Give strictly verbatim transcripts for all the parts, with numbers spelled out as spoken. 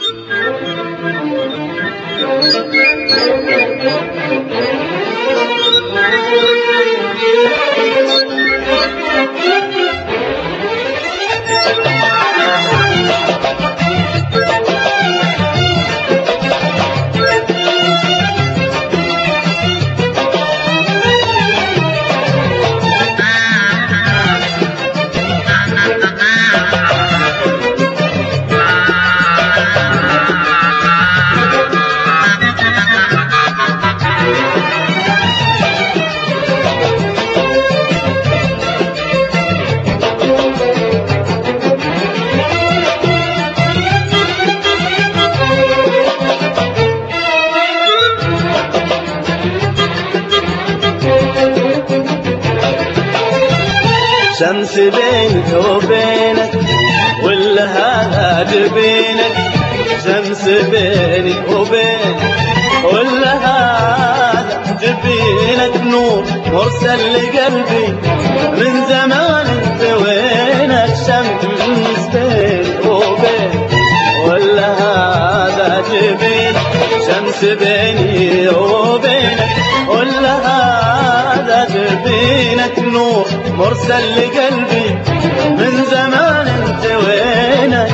شمس بينك وبينك ولا هذا جبينك، شمس بينك وبينك ولا هذا جبينك، نور مرسل لقلبي من زمان انت وينك، شمس بينك وبينك ولا هذا جبينك، شمس بيني وبينك ولا هذا جبينك، نور مرسل لقلبي من زمان انت وينك،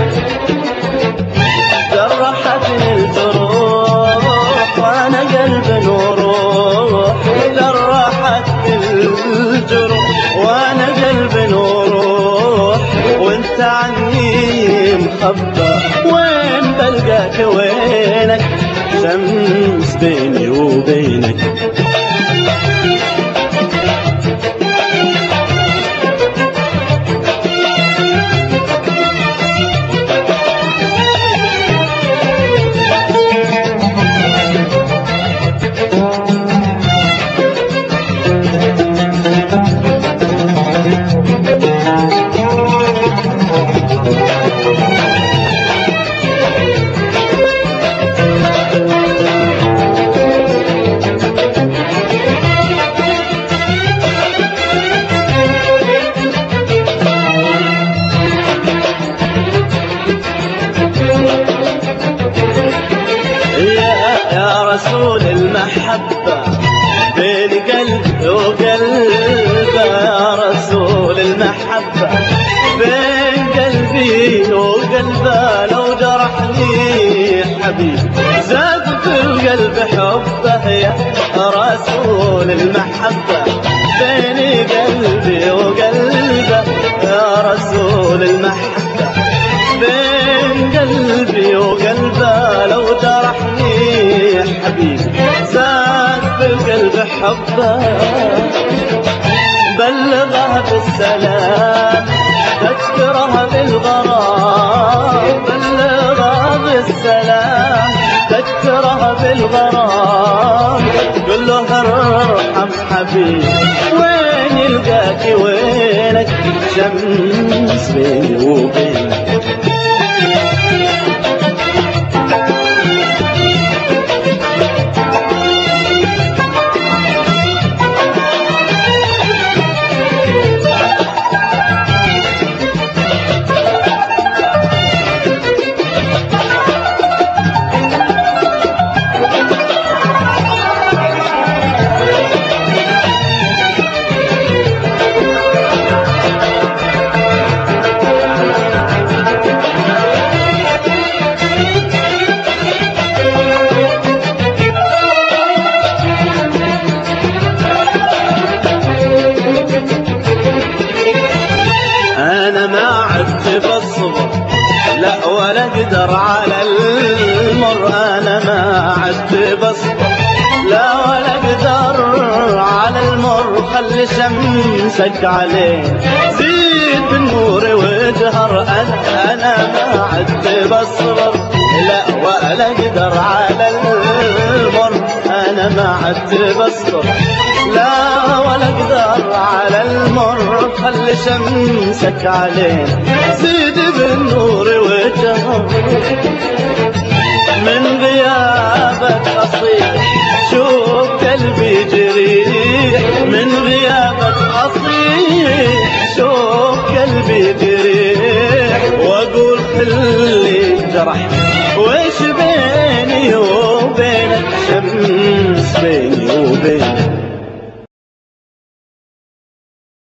جرحتني الجروح وانا قلبي وروح، جرحتني الجروح وانا قلبي وروح، وانت عني مخبى وين بلقاك وينك، شمس بيني وبينك. يا رسول المحبة بين قلبي وقلبه، يا رسول المحبة بين قلبي وقلبه، لو جرحني حبيبي زاد في القلب حبه، يا رسول المحبة بين قلبي وقلبه، يا رسول المحبة بين قلبي وقلبه، لو جرحني حبيبي زاد في القلب حبه، بلغها بالسلام تذكرها بالغرام، بلغها بالسلام تذكرها بالغرام، قل له ارحم حبيبي وين يلقاك وينك، شمس بيني وبينك. أنا ما عدت بصبر لا ولا أقدر على المر، أنا ما عدت بصبر لا ولا أقدر على المر، خلي شمسك عليه زيد بالنور وجهر، أنا أنا ما عدت بصبر لا ولا أقدر على المر، أنا ما عدت بصبر لا ولا أقدر على المر، خلي شمسك عليه زيد بالنور وجهر، من غيابك أصيح شوف قلبي جريح، من غيابك أصيح شوف قلبي جريح، وأقول خلي انجرح وش بيني وبينك شمس بيني وبينك